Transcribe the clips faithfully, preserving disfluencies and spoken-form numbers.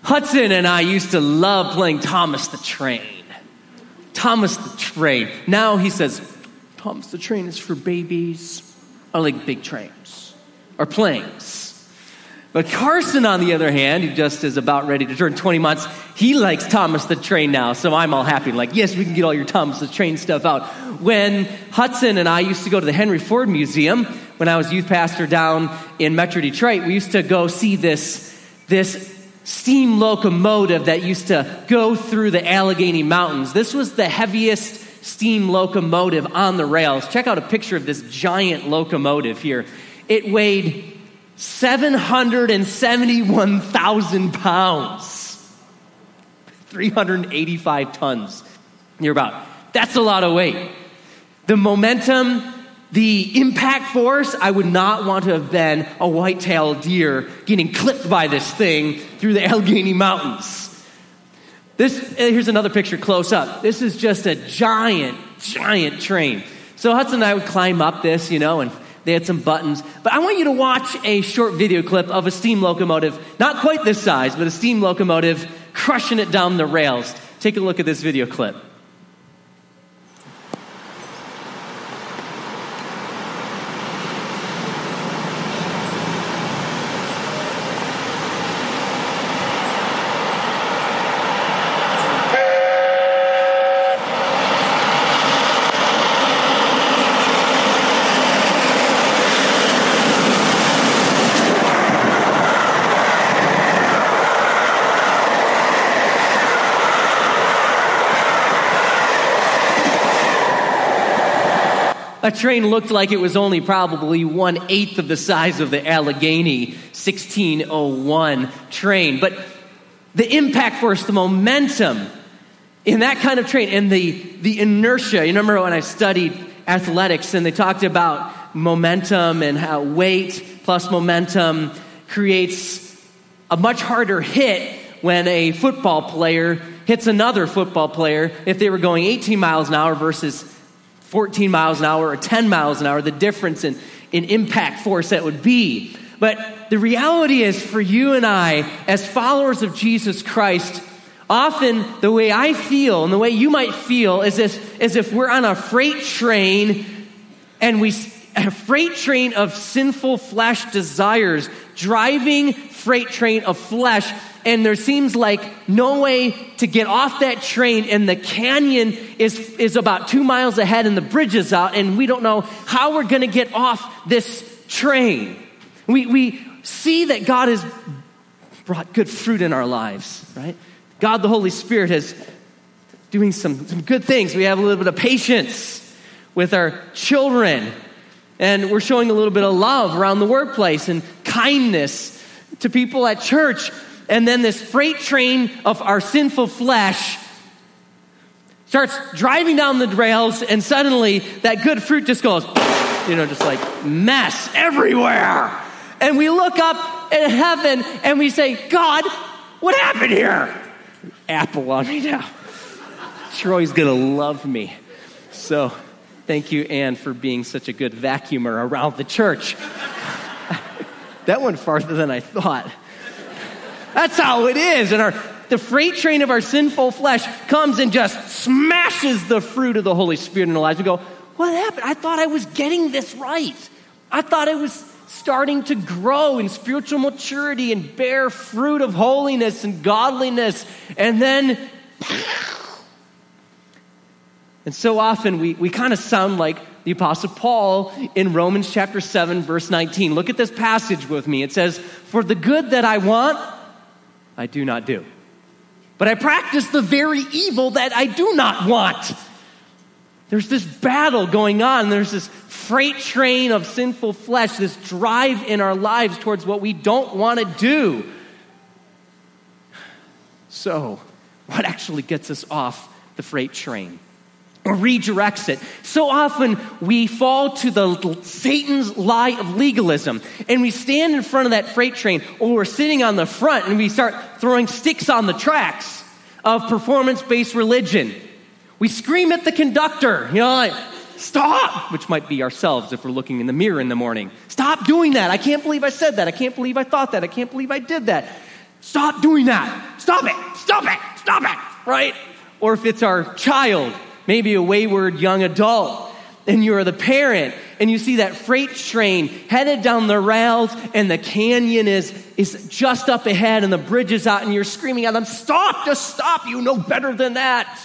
Hudson and I used to love playing Thomas the Train. Thomas the Train. Now he says, Thomas the Train is for babies. I like big trains or planes. But Carson, on the other hand, who just is about ready to turn twenty months, he likes Thomas the Train now. So I'm all happy. Like, yes, we can get all your Thomas the Train stuff out. When Hudson and I used to go to the Henry Ford Museum, when I was youth pastor down in Metro Detroit, we used to go see this, this steam locomotive that used to go through the Allegheny Mountains. This was the heaviest steam locomotive on the rails. Check out a picture of this giant locomotive here. It weighed seven hundred seventy-one thousand pounds, three hundred eighty-five tons, near about. That's a lot of weight. The momentum, the impact force, I would not want to have been a white-tailed deer getting clipped by this thing through the Allegheny Mountains. This, here's another picture close up. This is just a giant, giant train. So Hudson and I would climb up this, you know, and they had some buttons. But I want you to watch a short video clip of a steam locomotive, not quite this size, but a steam locomotive crushing it down the rails. Take a look at this video clip. A train looked like it was only probably one-eighth of the size of the Allegheny sixteen oh one train. But the impact force, the momentum in that kind of train, and the, the inertia. You remember when I studied athletics and they talked about momentum and how weight plus momentum creates a much harder hit when a football player hits another football player if they were going eighteen miles an hour versus fourteen miles an hour or ten miles an hour, the difference in, in impact force that would be. But the reality is, for you and I, as followers of Jesus Christ, often the way I feel and the way you might feel is if, as if we're on a freight train and we, a freight train of sinful flesh desires, driving freight train of flesh, and there seems like no way to get off that train, and the canyon is, is about two miles ahead and the bridge is out, and we don't know how we're going to get off this train. We, we see that God has brought good fruit in our lives, right? God, the Holy Spirit, is doing some, some good things. We have a little bit of patience with our children, and we're showing a little bit of love around the workplace and kindness to people at church. And then this freight train of our sinful flesh starts driving down the rails, and suddenly that good fruit just goes, you know, just like mess everywhere. And we look up at heaven and we say, God, what happened here? Apple on me now. Troy's gonna love me. So thank you, Ann, for being such a good vacuumer around the church. That went farther than I thought. That's how it is. And our the freight train of our sinful flesh comes and just smashes the fruit of the Holy Spirit in our lives. We go, what happened? I thought I was getting this right. I thought I was starting to grow in spiritual maturity and bear fruit of holiness and godliness. And then, and so often we, we kind of sound like the Apostle Paul in Romans chapter seven, verse nineteen. Look at this passage with me. It says, for the good that I want, I do not do. But I practice the very evil that I do not want. There's this battle going on. There's this freight train of sinful flesh, this drive in our lives towards what we don't want to do. So, what actually gets us off the freight train or redirects it? So often we fall to the Satan's lie of legalism, and we stand in front of that freight train, or we're sitting on the front and we start throwing sticks on the tracks of performance-based religion. We scream at the conductor, you know, like, stop, which might be ourselves if we're looking in the mirror in the morning. Stop doing that. I can't believe I said that. I can't believe I thought that. I can't believe I did that. Stop doing that. Stop it. Stop it. Stop it. Right? Or if it's our child, maybe a wayward young adult, and you're the parent, and you see that freight train headed down the rails, and the canyon is, is just up ahead, and the bridge is out, and you're screaming at them, stop, just stop, you know better than that.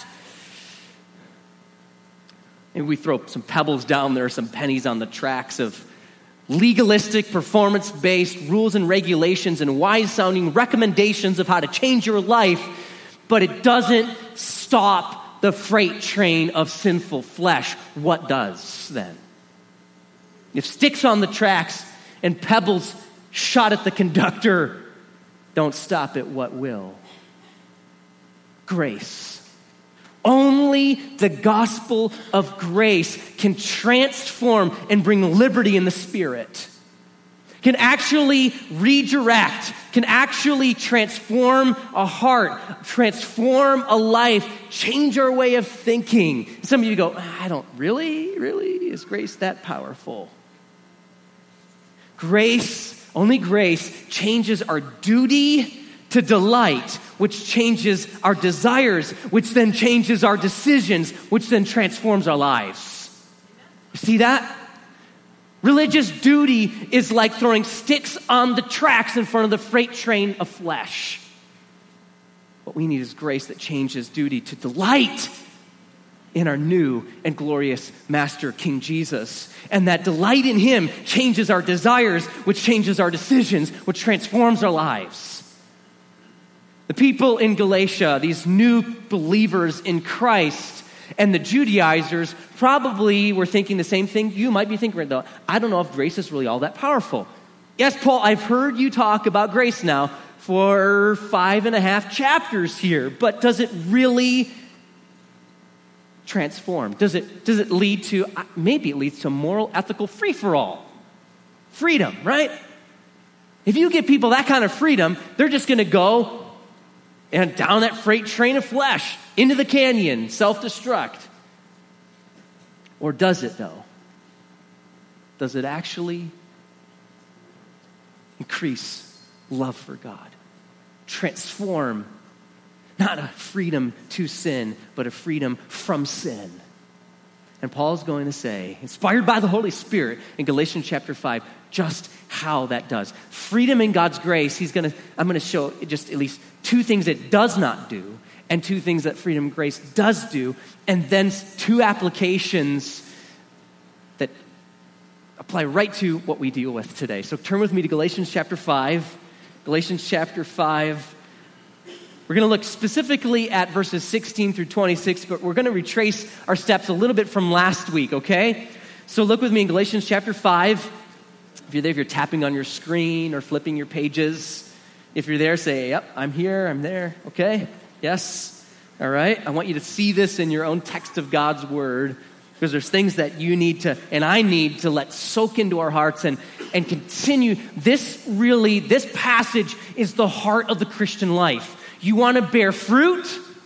And we throw some pebbles down there, some pennies on the tracks of legalistic, performance-based rules and regulations and wise-sounding recommendations of how to change your life, but it doesn't stop the freight train of sinful flesh. What does then? If sticks on the tracks and pebbles shot at the conductor don't stop it, what will? Grace. Only the gospel of grace can transform and bring liberty in the spirit, can actually redirect, can actually transform a heart, transform a life, change our way of thinking. Some of you go, I don't, really? Really? Is grace that powerful? Grace, only grace, changes our duty to delight, which changes our desires, which then changes our decisions, which then transforms our lives. You see that? Religious duty is like throwing sticks on the tracks in front of the freight train of flesh. What we need is grace that changes duty to delight in our new and glorious Master, King Jesus. And that delight in him changes our desires, which changes our decisions, which transforms our lives. The people in Galatia, these new believers in Christ, and the Judaizers probably were thinking the same thing you might be thinking right now. I don't know if grace is really all that powerful. Yes, Paul, I've heard you talk about grace now for five and a half chapters here, but does it really transform? Does it, does it lead to, maybe it leads to moral, ethical free-for-all? Freedom, right? If you give people that kind of freedom, they're just going to go and down that freight train of flesh, into the canyon, self-destruct. Or does it, though? Does it actually increase love for God? Transform, not a freedom to sin, but a freedom from sin. And Paul's going to say, inspired by the Holy Spirit in Galatians chapter five, just how that does. Freedom in God's grace, he's going to, I'm going to show just at least two things it does not do, and two things that freedom and grace does do, and then two applications that apply right to what we deal with today. So turn with me to Galatians chapter five. Galatians chapter five. We're going to look specifically at verses sixteen through twenty-six, but we're going to retrace our steps a little bit from last week, okay? So look with me in Galatians chapter five. If you're there, if you're tapping on your screen or flipping your pages, if you're there, say, yep, I'm here, I'm there, okay? Yes, all right? I want you to see this in your own text of God's word, because there's things that you need to, and I need to let soak into our hearts and, and continue. This really, this passage is the heart of the Christian life. You want to bear fruit,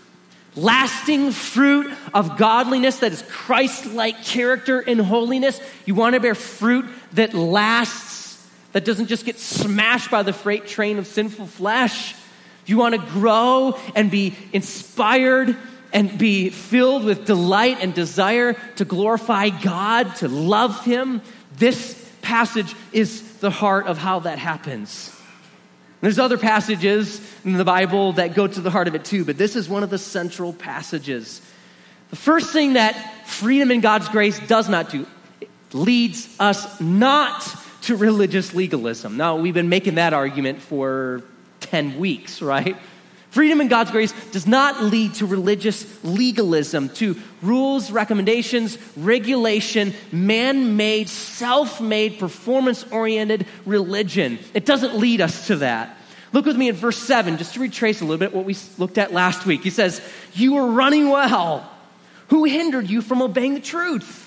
lasting fruit of godliness that is Christ-like character and holiness. You want to bear fruit that lasts, that doesn't just get smashed by the freight train of sinful flesh. You want to grow and be inspired and be filled with delight and desire to glorify God, to love him. This passage is the heart of how that happens. There's other passages in the Bible that go to the heart of it too, but this is one of the central passages. The first thing that freedom in God's grace does not do, it leads us not to religious legalism. Now, we've been making that argument for ten weeks, right? Freedom in God's grace does not lead to religious legalism, to rules, recommendations, regulation, man-made, self-made, performance-oriented religion. It doesn't lead us to that. Look with me in verse seven, just to retrace a little bit what we looked at last week. He says, you were running well. Who hindered you from obeying the truth?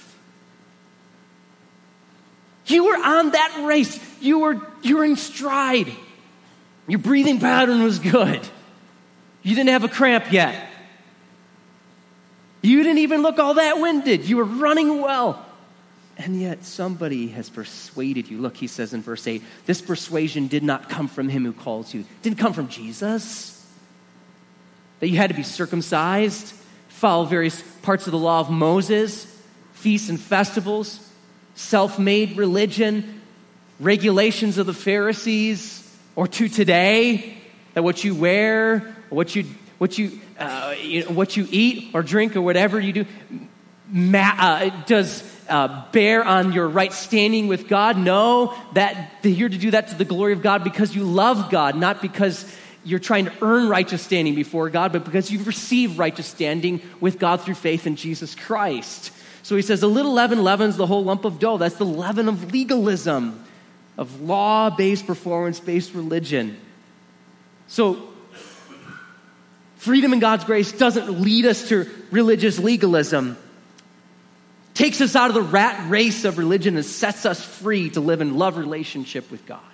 You were on that race. You were, you were in stride. Your breathing pattern was good. You didn't have a cramp yet. You didn't even look all that winded. You were running well. And yet somebody has persuaded you. Look, he says in verse eight, this persuasion did not come from him who calls you. It didn't come from Jesus. That you had to be circumcised, follow various parts of the law of Moses, feasts and festivals, self-made religion, regulations of the Pharisees, or to today, that what you wear, or what you what you, uh, you know, what you eat or drink or whatever you do, ma- uh, does uh, bear on your right standing with God. No, that you're to do that to the glory of God because you love God, not because you're trying to earn righteous standing before God, but because you've received righteous standing with God through faith in Jesus Christ. So he says, a little leaven leavens the whole lump of dough. That's the leaven of legalism, of law-based, performance-based religion. So freedom in God's grace doesn't lead us to religious legalism. It takes us out of the rat race of religion and sets us free to live in love relationship with God.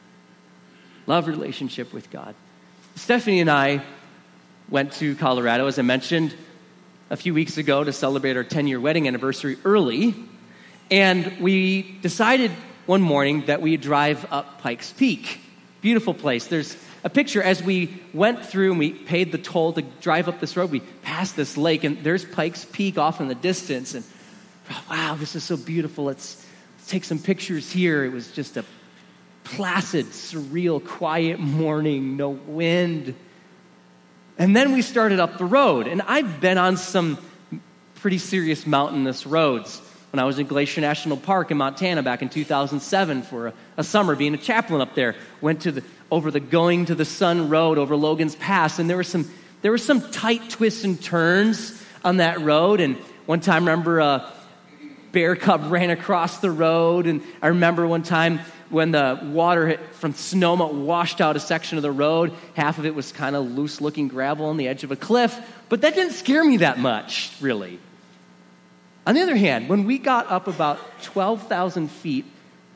Love relationship with God. Stephanie and I went to Colorado, as I mentioned, a few weeks ago to celebrate our ten-year wedding anniversary early. And we decided one morning that we'd drive up Pikes Peak. Beautiful place. There's a picture as we went through and we paid the toll to drive up this road. We passed this lake, and there's Pikes Peak off in the distance. And wow, this is so beautiful. Let's, let's take some pictures here. It was just a placid, surreal, quiet morning, no wind. And then we started up the road. And I've been on some pretty serious mountainous roads. When I was in Glacier National Park in Montana back in two thousand seven for a, a summer, being a chaplain up there, went to the over the Going to the Sun Road over Logan's Pass, and there were some there were some tight twists and turns on that road. And one time, I remember a bear cub ran across the road, and I remember one time when the water from Sonoma washed out a section of the road. Half of it was kind of loose-looking gravel on the edge of a cliff, but that didn't scare me that much, really. On the other hand, when we got up about twelve thousand feet,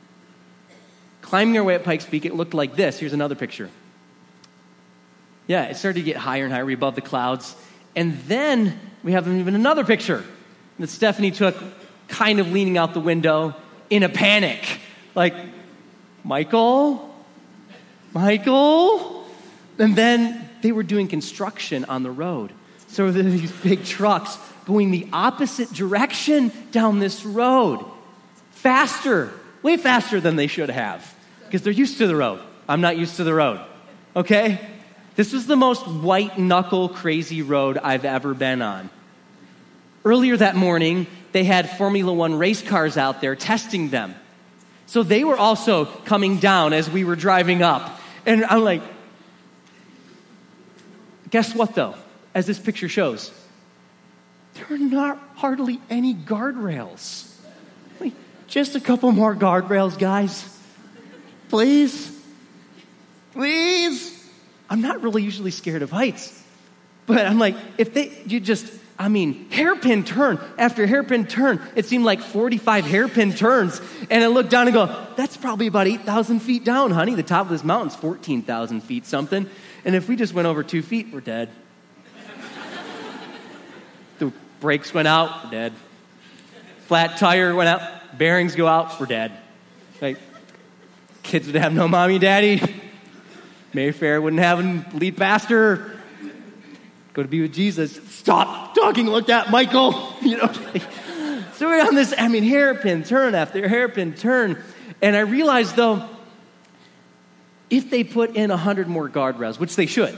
climbing our way up Pikes Peak, it looked like this. Here's another picture. Yeah, it started to get higher and higher. We above the clouds. And then we have even another picture that Stephanie took kind of leaning out the window in a panic. Like, Michael? Michael? And then they were doing construction on the road. So there were these big trucks going the opposite direction down this road. Faster, way faster than they should have, because they're used to the road. I'm not used to the road, okay? This was the most white-knuckle crazy road I've ever been on. Earlier that morning, they had Formula One race cars out there testing them. So they were also coming down as we were driving up. And I'm like, guess what, though? As this picture shows, there are not hardly any guardrails. Like, just a couple more guardrails, guys. Please. Please. I'm not really usually scared of heights. But I'm like, if they, you just, I mean, hairpin turn after hairpin turn. It seemed like forty-five hairpin turns. And I looked down and go, that's probably about eight thousand feet down, honey. The top of this mountain's fourteen thousand feet something. And if we just went over two feet, we're dead. The brakes went out, we're dead. Flat tire went out, bearings go out, we're dead. Like, kids would have no mommy and daddy. Mayfair wouldn't have a lead pastor. Go to be with Jesus. Stop talking like that, Michael. You know. So we're on this, I mean, hairpin turn after hairpin turn. And I realized, though, if they put in a hundred more guardrails, which they should,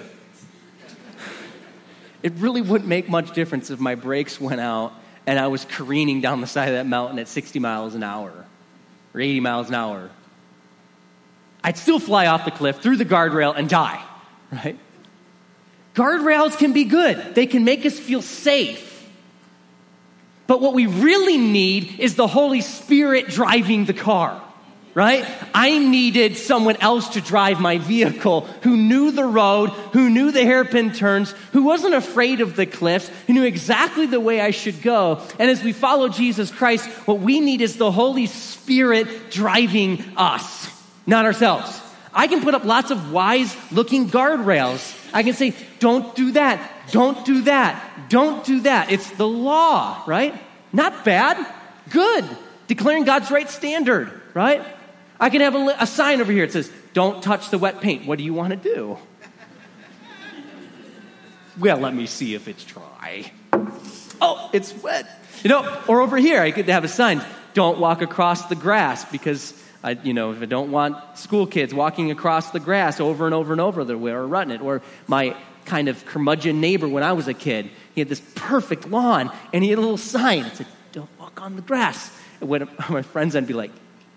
it really wouldn't make much difference if my brakes went out and I was careening down the side of that mountain at sixty miles an hour or eighty miles an hour. I'd still fly off the cliff, through the guardrail, and die, right? Guardrails can be good. They can make us feel safe. But what we really need is the Holy Spirit driving the car, right? I needed someone else to drive my vehicle who knew the road, who knew the hairpin turns, who wasn't afraid of the cliffs, who knew exactly the way I should go. And as we follow Jesus Christ, what we need is the Holy Spirit driving us, not ourselves. I can put up lots of wise-looking guardrails. I can say, don't do that, don't do that, don't do that. It's the law, right? Not bad, good. declaring God's right standard, right? I can have a, a sign over here that says, don't touch the wet paint. What do you want to do? Well, let me see if it's dry. Oh, it's wet. You know, or over here, I could have a sign, don't walk across the grass, because, I, you know, if I don't want school kids walking across the grass over and over and over the way or running it. Or my kind of curmudgeon neighbor when I was a kid, he had this perfect lawn, and he had a little sign that said, don't walk on the grass. And when my friends, I'd be like,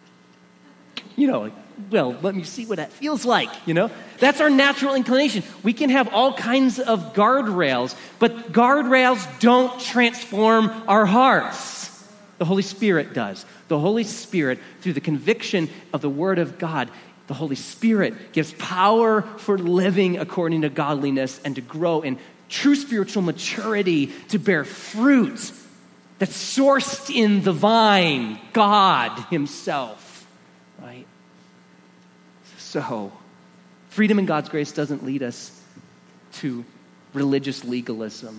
you know, like, well, let me see what that feels like, you know? That's our natural inclination. We can have all kinds of guardrails, but guardrails don't transform our hearts. The Holy Spirit does. The Holy Spirit, through the conviction of the Word of God, the Holy Spirit gives power for living according to godliness and to grow in true spiritual maturity, to bear fruit that's sourced in the vine, God Himself, right? So, freedom in God's grace doesn't lead us to religious legalism.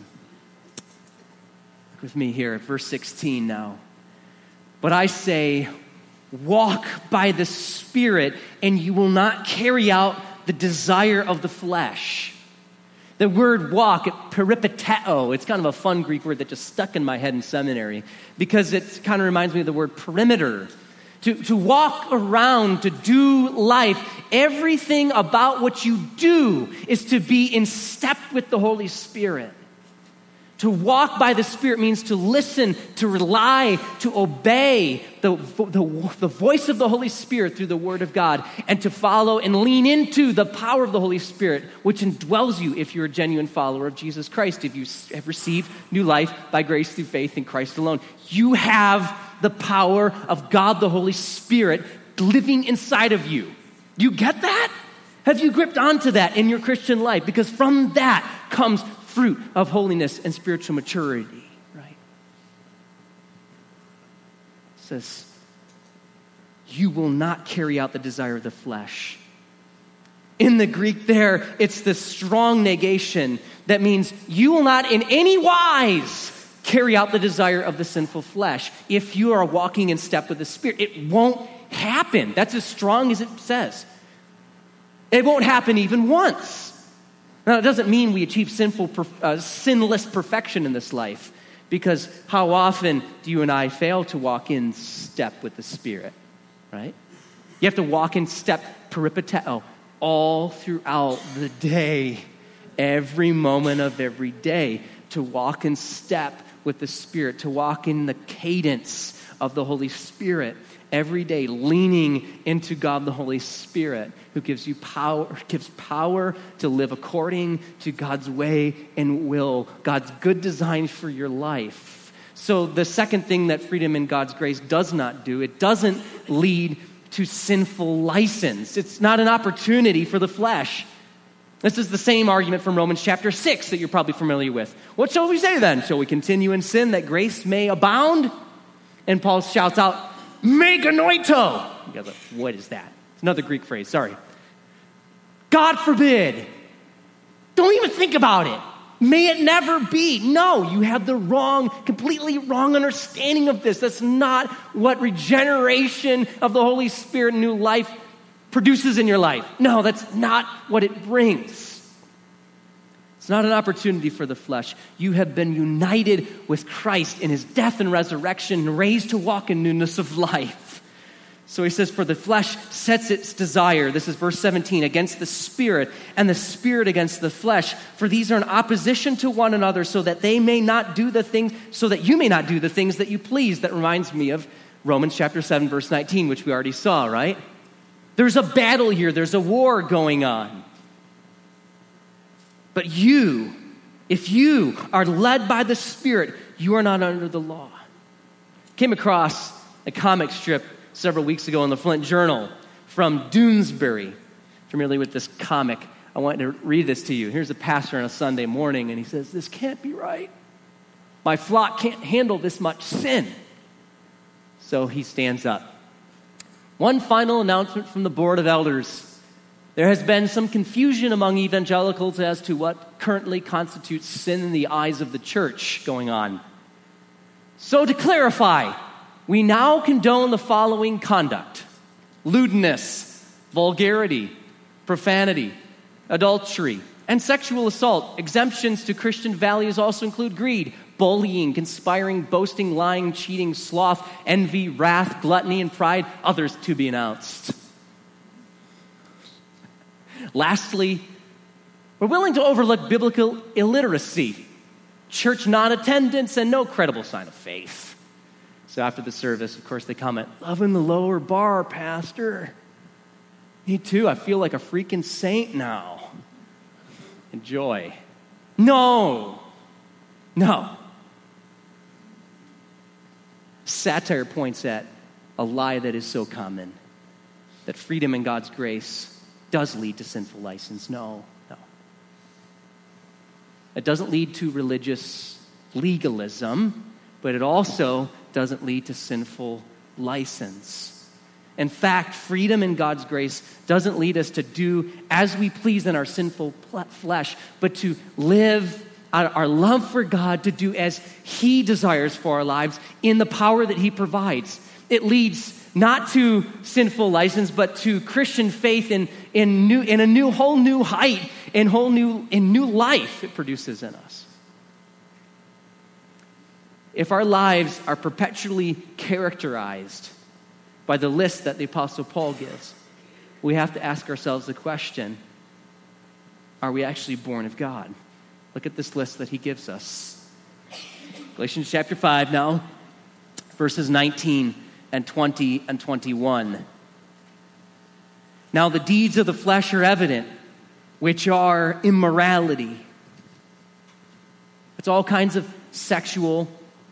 Look with me here at verse sixteen now. But I say, walk by the Spirit, and you will not carry out the desire of the flesh. The word walk, peripateo, it's kind of a fun Greek word that just stuck in my head in seminary because it kind of reminds me of the word perimeter. To, to walk around, to do life, everything about what you do is to be in step with the Holy Spirit. To walk by the Spirit means to listen, to rely, to obey the, the, the voice of the Holy Spirit through the Word of God, and to follow and lean into the power of the Holy Spirit, which indwells you if you're a genuine follower of Jesus Christ, if you have received new life by grace through faith in Christ alone. You have the power of God, the Holy Spirit, living inside of you. You get that? Have you gripped onto that in your Christian life? Because from that comes fruit of holiness and spiritual maturity, right? It says, you will not carry out the desire of the flesh. In the Greek there, it's the strong negation that means you will not in any wise carry out the desire of the sinful flesh. If you are walking in step with the Spirit, it won't happen. That's as strong as it says. It won't happen even once. Now, it doesn't mean we achieve sinful, uh, sinless perfection in this life, because how often do you and I fail to walk in step with the Spirit, right? You have to walk in step, peripateo, all throughout the day, every moment of every day, to walk in step with the Spirit, to walk in the cadence of the Holy Spirit every day, leaning into God the Holy Spirit, who gives you power, gives power to live according to God's way and will, God's good design for your life. So the second thing that freedom in God's grace does not do, it doesn't lead to sinful license. It's not an opportunity for the flesh. This is the same argument from Romans chapter six that you're probably familiar with. What shall we say then? Shall we continue in sin that grace may abound? And Paul shouts out, me genoito. You guys are like, what is that? It's another Greek phrase, sorry. God forbid. Don't even think about it. May it never be. No, you have the wrong, completely wrong understanding of this. That's not what regeneration of the Holy Spirit and new life produces in your life. No, that's not what it brings. It's not an opportunity for the flesh. You have been united with Christ in his death and resurrection and raised to walk in newness of life. So he says, for the flesh sets its desire, this is verse seventeen, against the Spirit, and the Spirit against the flesh. For these are in opposition to one another, so that they may not do the things, so that you may not do the things that you please. That reminds me of Romans chapter seven, verse nineteen, which we already saw, right? There's a battle here. There's a war going on. But you, if you are led by the Spirit, you are not under the law. Came across a comic strip several weeks ago in the Flint Journal from Doonesbury. Familiar with this comic? I want to read this to you. Here's a pastor on a Sunday morning, and he says, this can't be right. My flock can't handle this much sin. So he stands up. One final announcement from the Board of Elders. There has been some confusion among evangelicals as to what currently constitutes sin in the eyes of the church going on. So to clarify, we now condone the following conduct: lewdness, vulgarity, profanity, adultery, and sexual assault. Exemptions to Christian values also include greed, bullying, conspiring, boasting, lying, cheating, sloth, envy, wrath, gluttony, and pride. Others to be announced. Lastly, we're willing to overlook biblical illiteracy, church non-attendance, and no credible sign of faith. So after the service, of course, they comment, "Loving the lower bar, Pastor. Me too, I feel like a freaking saint now. Enjoy." No, no. Satire points at a lie that is so common, that freedom in God's grace does lead to sinful license. No, no. It doesn't lead to religious legalism, but it also doesn't lead to sinful license. In fact, freedom in God's grace doesn't lead us to do as we please in our sinful flesh, but to live out our love for God, to do as He desires for our lives in the power that He provides. It leads not to sinful license, but to Christian faith in, in, new, in a new, whole new height, in whole new, in new life it produces in us. If our lives are perpetually characterized by the list that the Apostle Paul gives, we have to ask ourselves the question, are we actually born of God? Look at this list that he gives us. Galatians chapter five now, verses nineteen and twenty and twenty-one. Now the deeds of the flesh are evident, which are immorality. It's all kinds of sexual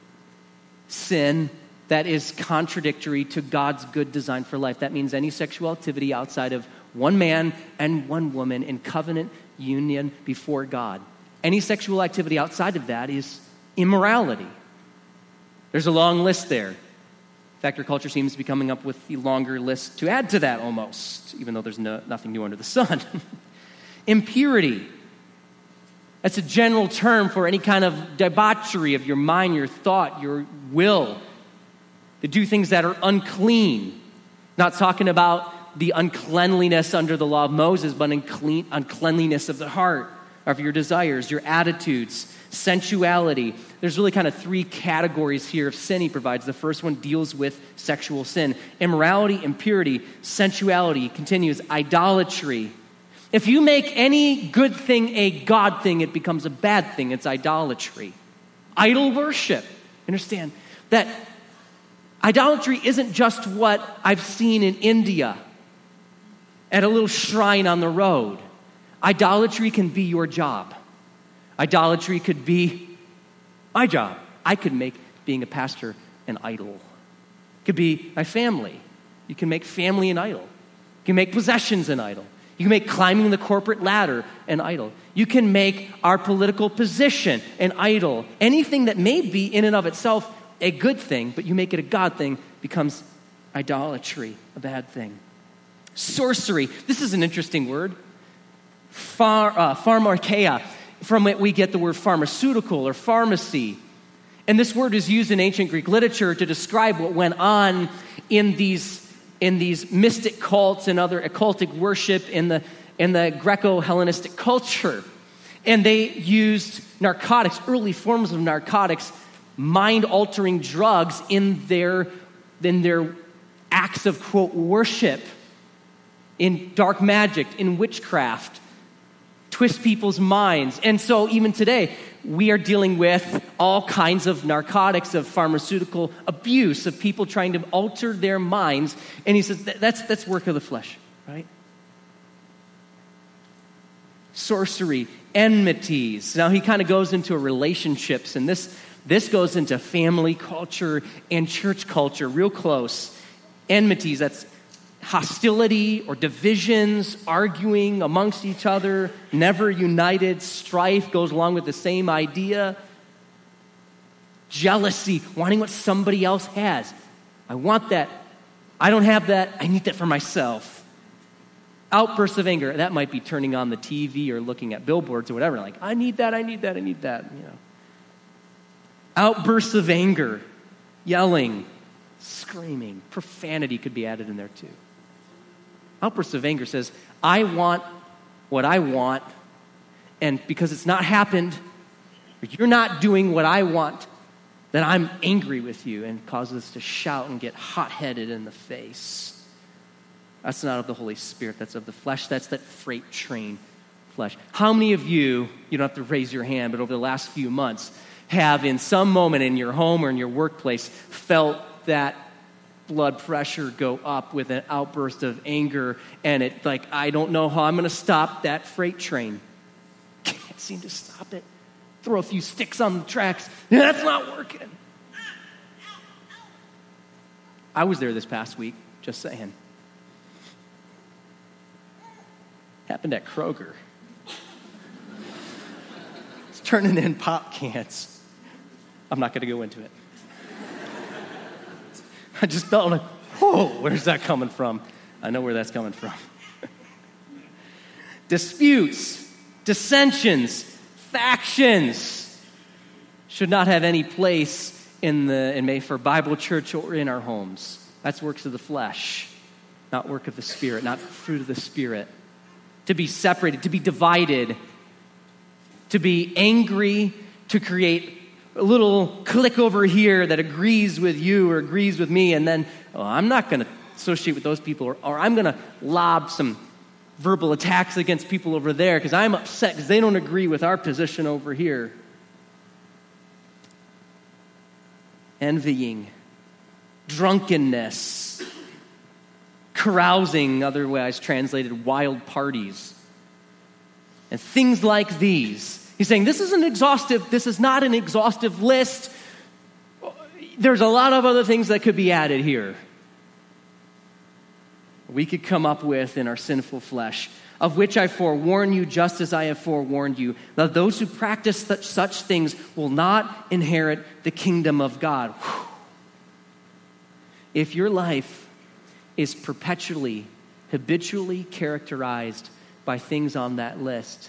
sin that is contradictory to God's good design for life. That means any sexual activity outside of one man and one woman in covenant union before God. Any sexual activity outside of that is immorality. There's a long list there. In fact, our culture seems to be coming up with the longer list to add to that almost, even though there's no, nothing new under the sun. Impurity. That's a general term for any kind of debauchery of your mind, your thought, your will, to do things that are unclean. Not talking about the uncleanliness under the law of Moses, but unclean, uncleanliness of the heart, of your desires, your attitudes, sensuality. There's really kind of three categories here of sin he provides. The first one deals with sexual sin. Immorality, impurity, sensuality. Continues, idolatry. If you make any good thing a God thing, it becomes a bad thing. It's idolatry. Idol worship. Understand that idolatry isn't just what I've seen in India at a little shrine on the road. Idolatry can be your job. Idolatry could be my job. I could make being a pastor an idol. It could be my family. You can make family an idol. You can make possessions an idol. You can make climbing the corporate ladder an idol. You can make our political position an idol. Anything that may be in and of itself a good thing, but you make it a God thing, becomes idolatry, a bad thing. Sorcery. This is an interesting word. Phar, uh, pharmakeia, from it we get the word pharmaceutical or pharmacy. And this word is used in ancient Greek literature to describe what went on in these in these mystic cults and other occultic worship in the in the Greco-Hellenistic culture. And they used narcotics, early forms of narcotics, mind-altering drugs in their in their acts of, quote, worship, in dark magic, in witchcraft, twist people's minds. And so even today, we are dealing with all kinds of narcotics, of pharmaceutical abuse, of people trying to alter their minds. And he says, that's, that's work of the flesh, right? Sorcery, enmities. Now he kind of goes into relationships, and this, this goes into family culture and church culture real close. Enmities, that's hostility or divisions, arguing amongst each other, never united. Strife goes along with the same idea. Jealousy, wanting what somebody else has. I want that. I don't have that. I need that for myself. Outbursts of anger. That might be turning on the T V or looking at billboards or whatever. Like, I need that, I need that, I need that. You know. Outbursts of anger. Yelling. screaming. Profanity could be added in there too. Outbursts of anger says, I want what I want, and because it's not happened, or you're not doing what I want, then I'm angry with you, and causes us to shout and get hot-headed in the face. That's not of the Holy Spirit. That's of the flesh. That's that freight train flesh. How many of you, you don't have to raise your hand, but over the last few months, have in some moment in your home or in your workplace felt that blood pressure go up with an outburst of anger, and it like, I don't know how I'm going to stop that freight train. Can't seem to stop it. Throw a few sticks on the tracks. That's not working. I was there this past week, just saying. Happened at Kroger. It's turning in pop cans. I'm not going to go into it. I just felt like, whoa, where's that coming from? I know where that's coming from. Disputes, dissensions, factions should not have any place in the in for Bible church or in our homes. That's works of the flesh, not work of the Spirit, not fruit of the Spirit. To be separated, to be divided, to be angry, to create a little clique over here that agrees with you or agrees with me, and then, oh, I'm not going to associate with those people, or, or I'm going to lob some verbal attacks against people over there because I'm upset because they don't agree with our position over here. Envying, drunkenness, carousing, otherwise translated wild parties, and things like these. He's saying this is an exhaustive, this is not an exhaustive list. There's a lot of other things that could be added here. We could come up with in our sinful flesh, of which I forewarn you, just as I have forewarned you, that those who practice such, such things will not inherit the kingdom of God. Whew. If your life is perpetually, habitually characterized by things on that list,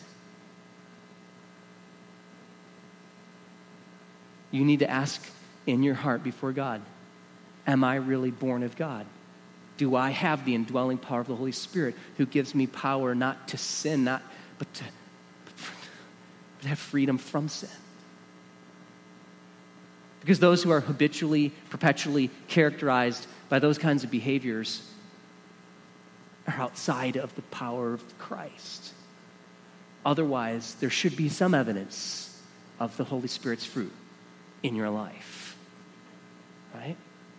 you need to ask in your heart before God, am I really born of God? Do I have the indwelling power of the Holy Spirit who gives me power not to sin, not but to, but to have freedom from sin? Because those who are habitually, perpetually characterized by those kinds of behaviors are outside of the power of Christ. Otherwise, there should be some evidence of the Holy Spirit's fruit in your life. Right?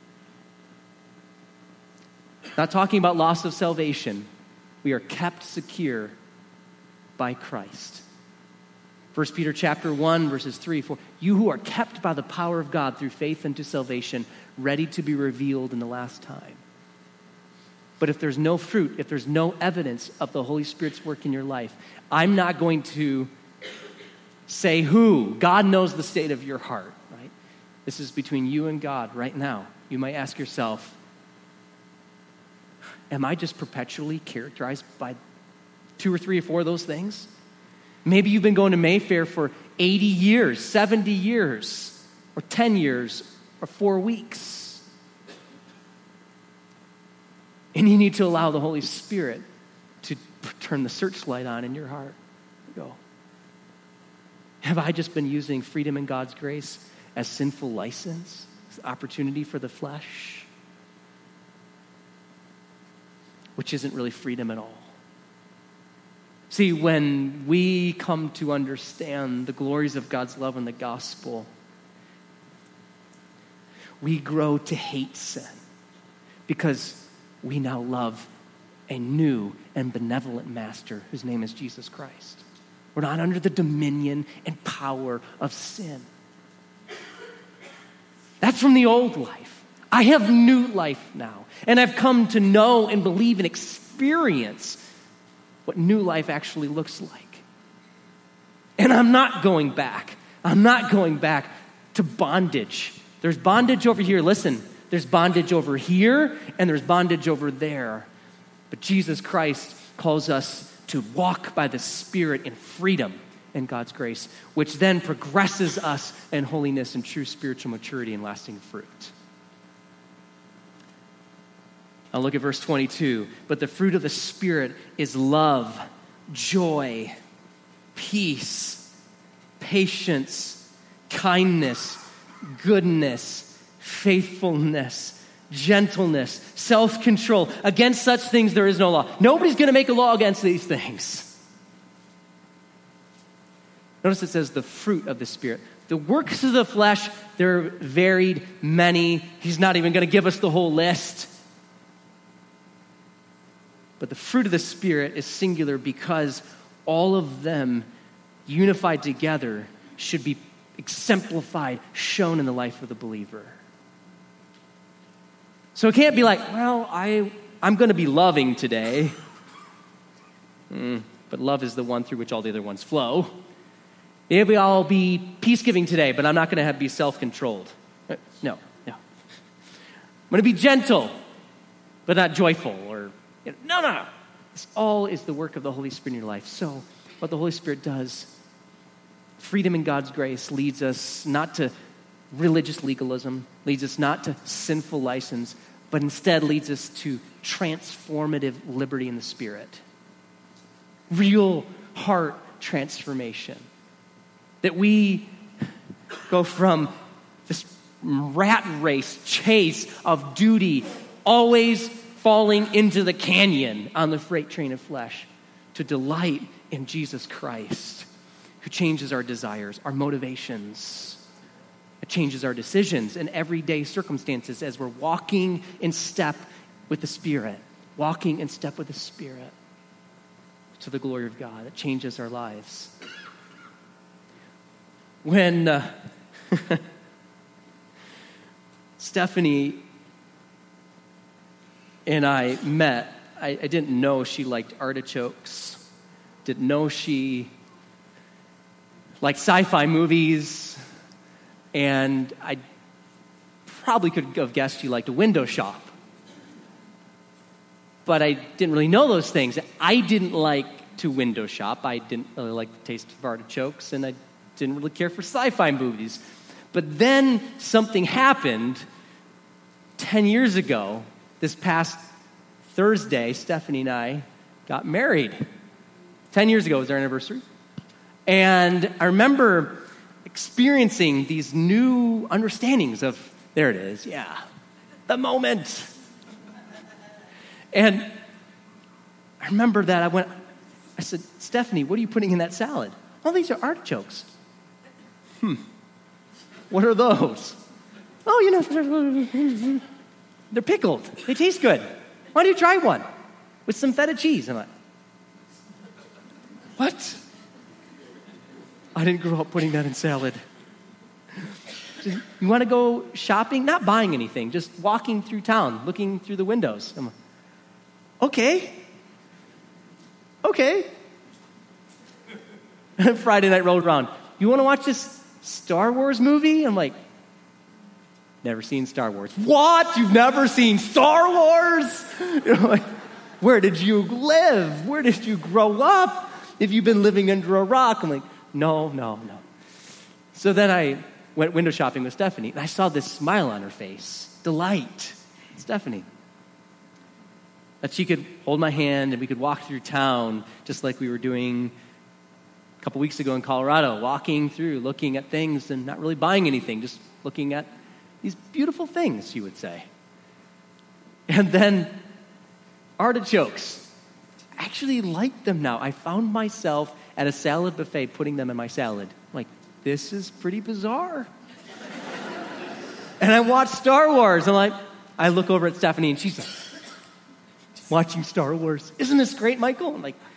Not talking about loss of salvation. We are kept secure by Christ. First Peter chapter one, verses three, four. You who are kept by the power of God through faith unto salvation, ready to be revealed in the last time. But if there's no fruit, if there's no evidence of the Holy Spirit's work in your life, I'm not going to say who. God knows the state of your heart, right? This is between you and God right now. You might ask yourself, am I just perpetually characterized by two or three or four of those things? Maybe you've been going to Mayfair for eighty years, seventy years, or ten years, or four weeks. And you need to allow the Holy Spirit to turn the searchlight on in your heart. Go. Have I just been using freedom in God's grace as sinful license, as opportunity for the flesh? Which isn't really freedom at all. See, when we come to understand the glories of God's love in the gospel, we grow to hate sin because we now love a new and benevolent master whose name is Jesus Christ. We're not under the dominion and power of sin. That's from the old life. I have new life now, and I've come to know and believe and experience what new life actually looks like. And I'm not going back. I'm not going back to bondage. There's bondage over here. Listen, there's bondage over here and there's bondage over there. But Jesus Christ calls us to walk by the Spirit in freedom in God's grace, which then progresses us in holiness and true spiritual maturity and lasting fruit. Now look at verse twenty-two. But the fruit of the Spirit is love, joy, peace, patience, kindness, goodness, faithfulness, gentleness, self-control. Against such things there is no law. Nobody's going to make a law against these things. Notice it says the fruit of the Spirit. The works of the flesh, they're varied, many. He's not even going to give us the whole list. But the fruit of the Spirit is singular because all of them unified together should be exemplified, shown in the life of the believer. So it can't be like, well, I, I'm going to be loving today. Mm, but love is the one through which all the other ones flow. Maybe I'll be peace-giving today, but I'm not going to have be self-controlled. No, no. I'm going to be gentle, but not joyful. Or you know, no, no, no. This all is the work of the Holy Spirit in your life. So what the Holy Spirit does, freedom in God's grace leads us not to religious legalism, leads us not to sinful license, but instead leads us to transformative liberty in the Spirit. Real heart transformation. That we go from this rat race chase of duty, always falling into the canyon on the freight train of flesh, to delight in Jesus Christ, who changes our desires, our motivations. It changes our decisions and everyday circumstances as we're walking in step with the Spirit, walking in step with the Spirit to the glory of God. It changes our lives. When uh, Stephanie and I met, I, I didn't know she liked artichokes, didn't know she liked sci-fi movies, and I probably could have guessed she liked a window shop. But I didn't really know those things. I didn't like to window shop. I didn't really like the taste of artichokes, and I didn't really care for sci-fi movies. But then something happened ten years ago. This past Thursday, Stephanie and I got married. ten years ago was our anniversary. And I remember experiencing these new understandings of, there it is, yeah, the moment. And I remember that I went, I said, Stephanie, what are you putting in that salad? Oh, these are artichokes. Hmm. What are those? Oh, you know, they're pickled. They taste good. Why don't you try one with some feta cheese? I'm like, what? I didn't grow up putting that in salad. Just, you want to go shopping? Not buying anything, just walking through town, looking through the windows. I'm like, okay. Okay. Friday night rolled around. You want to watch this Star Wars movie? I'm like, never seen Star Wars. What? You've never seen Star Wars? You know, like, where did you live? Where did you grow up? If you've been living under a rock, I'm like, no, no, no. So then I went window shopping with Stephanie, and I saw this smile on her face. Delight. Stephanie. That she could hold my hand and we could walk through town just like we were doing a couple weeks ago in Colorado, walking through, looking at things and not really buying anything, just looking at these beautiful things, she would say. And then artichokes. I actually like them now. I found myself at a salad buffet putting them in my salad. I'm like, this is pretty bizarre. And I watched Star Wars. I'm like, I look over at Stephanie and she's like, watching Star Wars. Isn't this great, Michael? I'm like,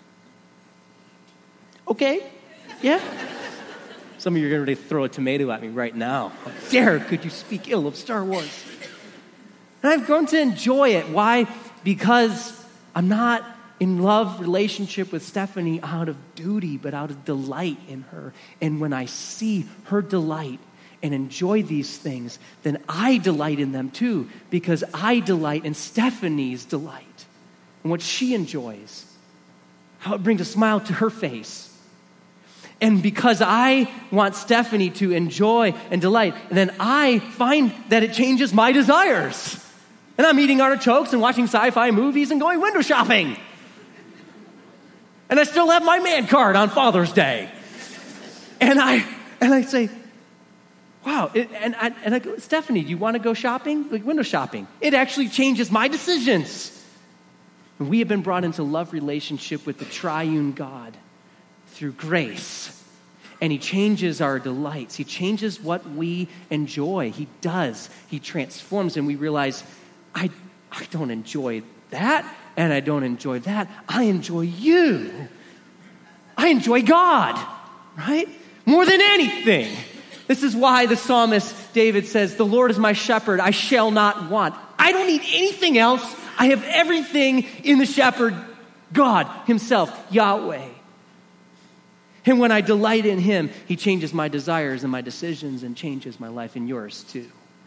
okay, yeah. Some of you are going to throw a tomato at me right now. How dare could you speak ill of Star Wars? And I've grown to enjoy it. Why? Because I'm not in love relationship with Stephanie out of duty, but out of delight in her. And when I see her delight and enjoy these things, then I delight in them too, because I delight in Stephanie's delight and what she enjoys, how it brings a smile to her face. And because I want Stephanie to enjoy and delight, then I find that it changes my desires. And I'm eating artichokes and watching sci-fi movies and going window shopping. And I still have my man card on Father's Day. And I and I say, wow. It, and, I, and I go, Stephanie, do you want to go shopping? Like window shopping. It actually changes my decisions. And we have been brought into love relationship with the triune God through grace. And he changes our delights. He changes what we enjoy. He does. He transforms, and we realize, I, I don't enjoy that, and I don't enjoy that. I enjoy you. I enjoy God, right? More than anything. This is why the psalmist David says, the Lord is my shepherd, I shall not want. I don't need anything else. I have everything in the shepherd, God himself, Yahweh. And when I delight in him, he changes my desires and my decisions and changes my life and yours too.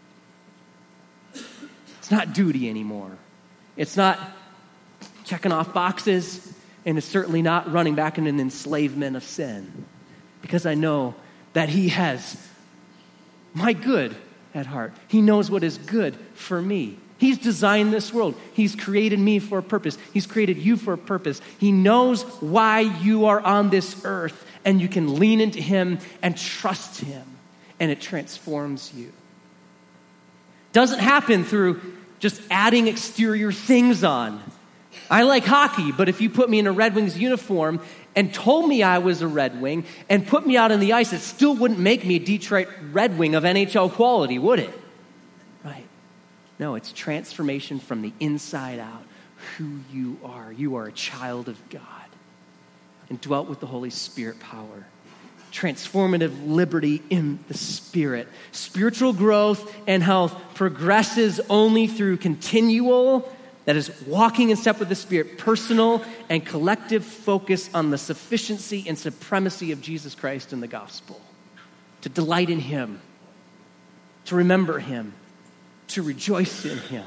It's not duty anymore. It's not checking off boxes, and it's certainly not running back in an enslavement of sin, because I know that he has my good at heart. He knows what is good for me. He's designed this world. He's created me for a purpose. He's created you for a purpose. He knows why you are on this earth, and you can lean into him and trust him, and it transforms you. Doesn't happen through just adding exterior things on. I like hockey, but if you put me in a Red Wings uniform and told me I was a Red Wing and put me out on the ice, it still wouldn't make me a Detroit Red Wing of N H L quality, would it? Right? No, it's transformation from the inside out, who you are. You are a child of God and dwelt with the Holy Spirit power. Transformative liberty in the Spirit. Spiritual growth and health progresses only through continual, that is, walking in step with the Spirit, personal and collective focus on the sufficiency and supremacy of Jesus Christ in the gospel. To delight in him, to remember him, to rejoice in him.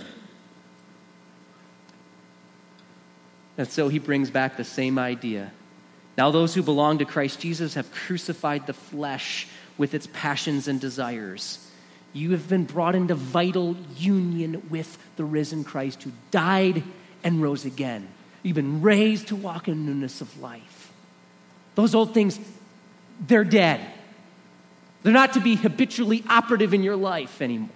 And so he brings back the same idea. Now those who belong to Christ Jesus have crucified the flesh with its passions and desires. You have been brought into vital union with the risen Christ who died and rose again. You've been raised to walk in newness of life. Those old things, they're dead. They're not to be habitually operative in your life anymore.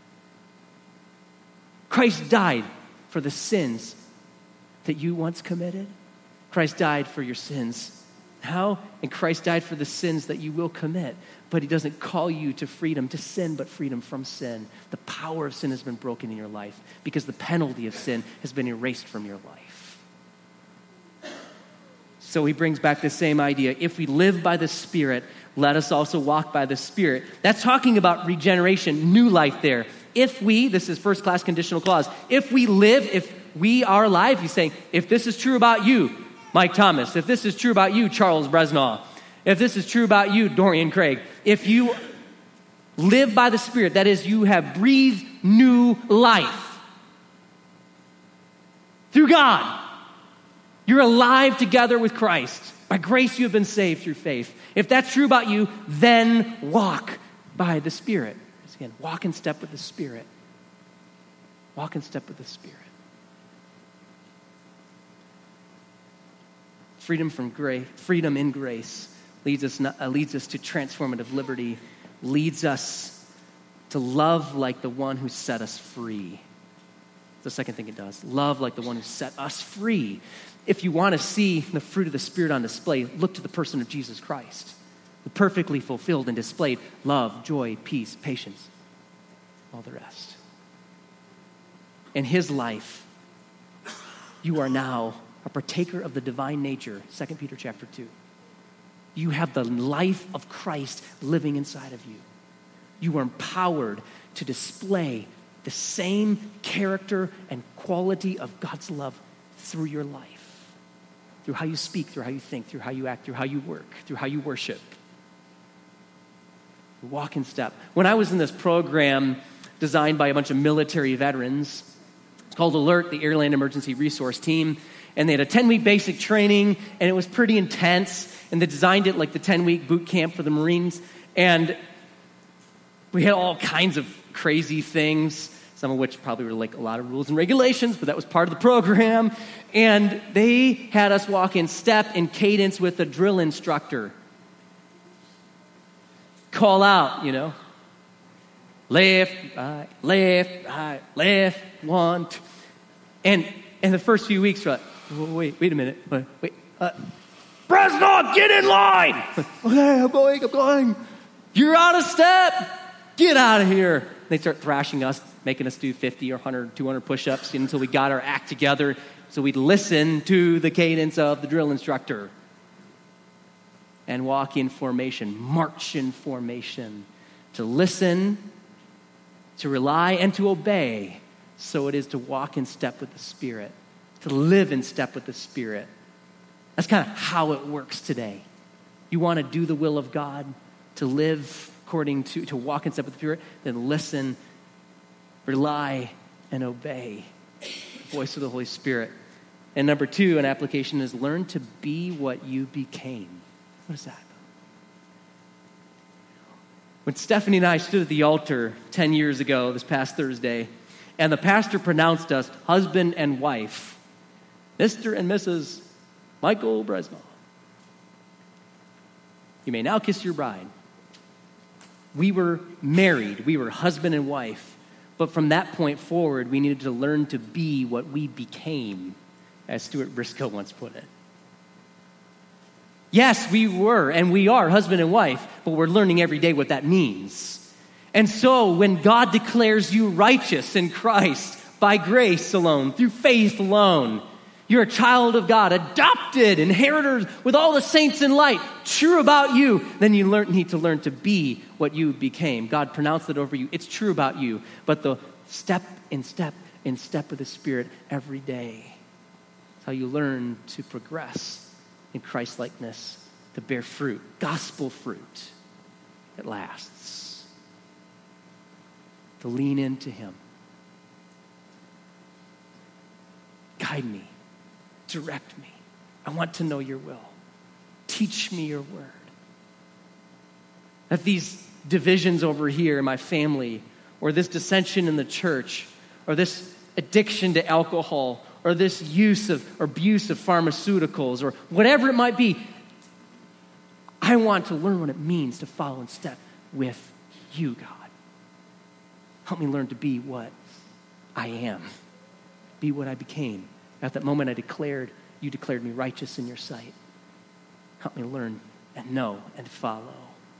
Christ died for the sins that you once committed. Christ died for your sins now, and Christ died for the sins that you will commit. But he doesn't call you to freedom to sin, but freedom from sin. The power of sin has been broken in your life because the penalty of sin has been erased from your life. So he brings back the same idea. If we live by the Spirit, let us also walk by the Spirit. That's talking about regeneration, new life there. If we, this is first class conditional clause, if we live, if we are alive, he's saying, if this is true about you, Mike Thomas, if this is true about you, Charles Bresnaw, if this is true about you, Dorian Craig, if you live by the Spirit, that is, you have breathed new life through God. You're alive together with Christ. By grace you have been saved through faith. If that's true about you, then walk by the Spirit. Again, walk in step with the Spirit. Walk in step with the Spirit. Freedom from grace, freedom in grace leads us not, uh, leads us to transformative liberty, leads us to love like the one who set us free. That's the second thing it does. Love like the one who set us free. If you want to see the fruit of the Spirit on display, look to the person of Jesus Christ, who perfectly fulfilled and displayed love, joy, peace, patience, all the rest. In his life, you are now a partaker of the divine nature, Second Peter chapter two. You have the life of Christ living inside of you. You are empowered to display the same character and quality of God's love through your life, through how you speak, through how you think, through how you act, through how you work, through how you worship. Walk in step. When I was in this program designed by a bunch of military veterans, it's called ALERT, the Airland Emergency Resource Team, and they had a ten-week basic training, and it was pretty intense, and they designed it like the ten-week boot camp for the Marines, and we had all kinds of crazy things. some of which probably were like a lot of rules and regulations, but that was part of the program. And they had us walk in step and cadence with a drill instructor. Call out, you know. Left, right, left, right, left, one, two. And in the first few weeks, we're like, wait, wait a minute. Wait, wait. Uh, Bresnaugh, get in line. Okay, I'm going, I'm going. You're out of step. Get out of here. They start thrashing us, making us do fifty or one hundred, two hundred push-ups until we got our act together. So we'd listen to the cadence of the drill instructor and walk in formation, march in formation, to listen, to rely, and to obey. So it is to walk in step with the Spirit, to live in step with the Spirit. That's kind of how it works today. You want to do the will of God, to live according to, to walk in step with the Spirit, then listen, rely, and obey the voice of the Holy Spirit. And number two, an application is learn to be what you became. What is that? When Stephanie and I stood at the altar ten years ago, this past Thursday, and the pastor pronounced us husband and wife, Mister and Missus Michael Bresnaugh. You may now kiss your bride. We were married. We were husband and wife. But from that point forward, we needed to learn to be what we became, as Stuart Briscoe once put it. Yes, we were and we are husband and wife, but we're learning every day what that means. And so when God declares you righteous in Christ by grace alone, through faith alone, you're a child of God, adopted, inheritors with all the saints in light, true about you, then you learn, need to learn to be what you became. God pronounced it over you. It's true about you. But the step in step in step with the Spirit every day. That's how you learn to progress in Christ-likeness, to bear fruit, gospel fruit that lasts. To lean into Him. Guide me. Direct me. I want to know your will. Teach me your word. That these divisions over here in my family, or this dissension in the church, or this addiction to alcohol, or this use of or abuse of pharmaceuticals, or whatever it might be, I want to learn what it means to follow in step with you, God. Help me learn to be what I am. Be what I became. At that moment I declared, you declared me righteous in your sight. Help me learn and know and follow.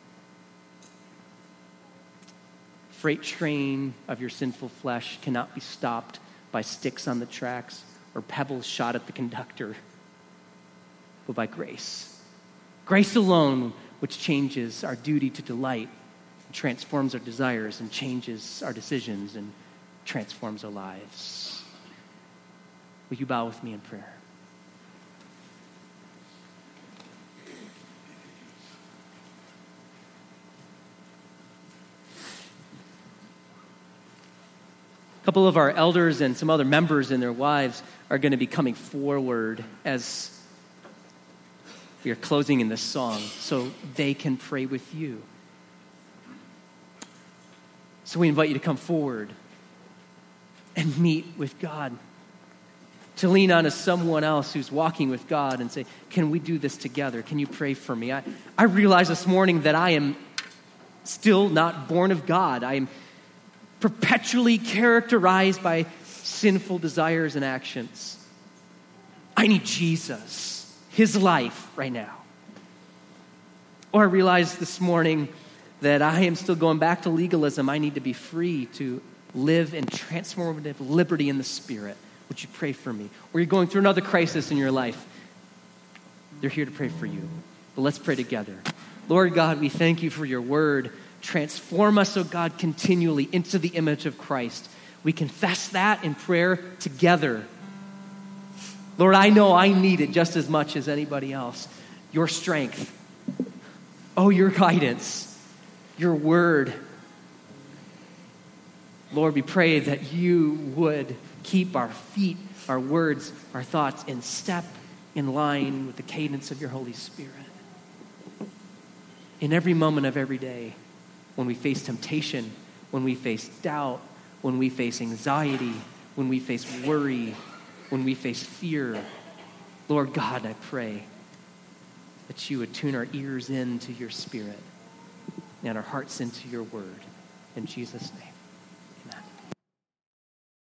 Freight train of your sinful flesh cannot be stopped by sticks on the tracks or pebbles shot at the conductor, but by grace. Grace alone, which changes our duty to delight, transforms our desires, and changes our decisions, and transforms our lives. Will you bow with me in prayer? A couple of our elders and some other members and their wives are going to be coming forward as we are closing in this song so they can pray with you. So we invite you to come forward and meet with God. To lean on as someone else who's walking with God and say, can we do this together? Can you pray for me? I, I realize this morning that I am still not born of God. I am perpetually characterized by sinful desires and actions. I need Jesus, His life right now. Or I realize this morning that I am still going back to legalism. I need to be free to live in transformative liberty in the Spirit. Would you pray for me? Or you're going through another crisis in your life. They're here to pray for you. But let's pray together. Lord God, we thank you for your word. Transform us, oh God, continually into the image of Christ. We confess that in prayer together. Lord, I know I need it just as much as anybody else. Your strength. Oh, your guidance. Your word. Lord, we pray that you would keep our feet, our words, our thoughts in step, in line with the cadence of your Holy Spirit. In every moment of every day, when we face temptation, when we face doubt, when we face anxiety, when we face worry, when we face fear. Lord God, I pray that you would tune our ears into your Spirit and our hearts into your word. In Jesus' name.